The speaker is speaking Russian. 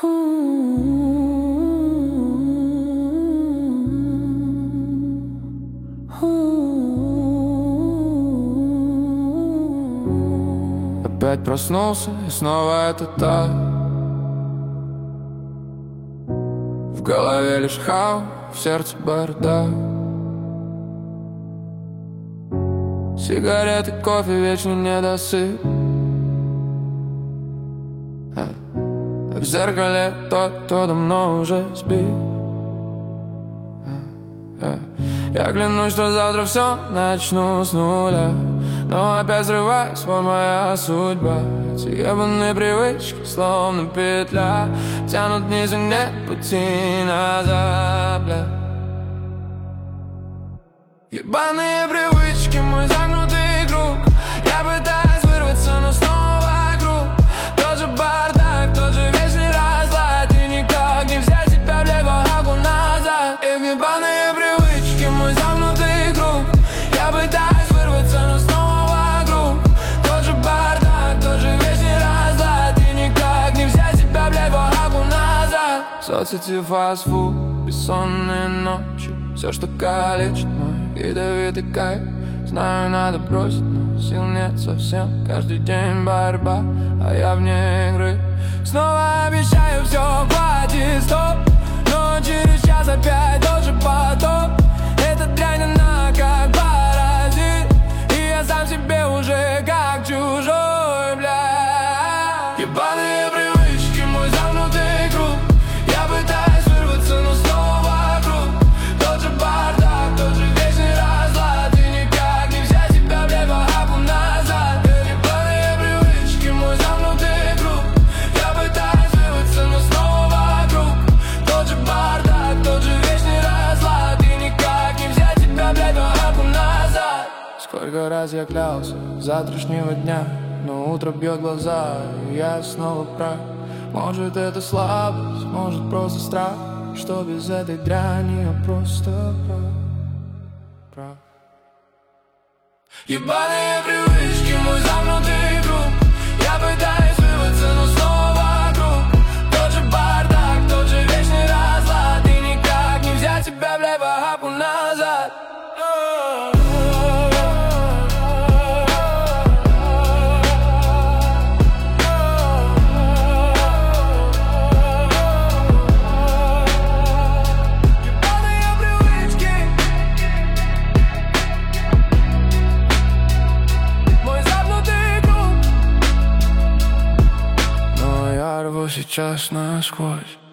Опять проснулся, и снова это так. В голове лишь хаос, в сердце бардак. Сигареты, кофе, вечный недосып. В зеркале тот, кто давно уже спит. Я клянусь, что завтра все начну с нуля, но опять срываюсь, вот моя судьба. Эти ебаные привычки, словно петля, тянут вниз и нет пути назад, бля. Ебаные привычки, мой замкнутый круг. Я пытаюсь вырваться, но снова вокруг тот же бардак, тот же вечный разлад. И никак не взять себя, блядь, в охапку назад. Ебаные привычки, мой замкнутый круг. Я пытаюсь вырваться, но снова вокруг тот же бардак, тот же вечный разлад. И никак не взять себя, блядь, в охапку назад. Соцсети, фастфуд, бессонные ночи, все, что калечит мой ядовитый кайф. Знаю, надо бросить, но сил нет совсем. Каждый день борьба, а я вне игры. Снова обещаю, все, хватит, стоп. Но через час опять тот же потоп. Эта дрянь, она как паразит, и я сам себе уже как чужой, бля. Ебаные привычки, мой замкнутый круг. Я пытаюсь вырваться, но снова вокруг тот же бардак, тот же вечный разлад. И никак не взять себя, блядь, в охапку назад. Ебаные привычки, мой замкнутый круг. Я пытаюсь вырваться, но снова вокруг тот же бардак, тот же вечный разлад. И никак не взять себя, блядь, в охапку назад. Сколько раз я клялся завтрашнего дня, но утро бьет глаза, и я снова прав. Может, это слабость, может, просто страх, что без этой дряни я просто прав. Ебаные привычки, мой замкнутый круг. Я пытаюсь вырваться, но снова вокруг тот же бардак, тот же вечный разлад. И никак не взять себя, блядь, в охапку назад. Сейчас насквозь.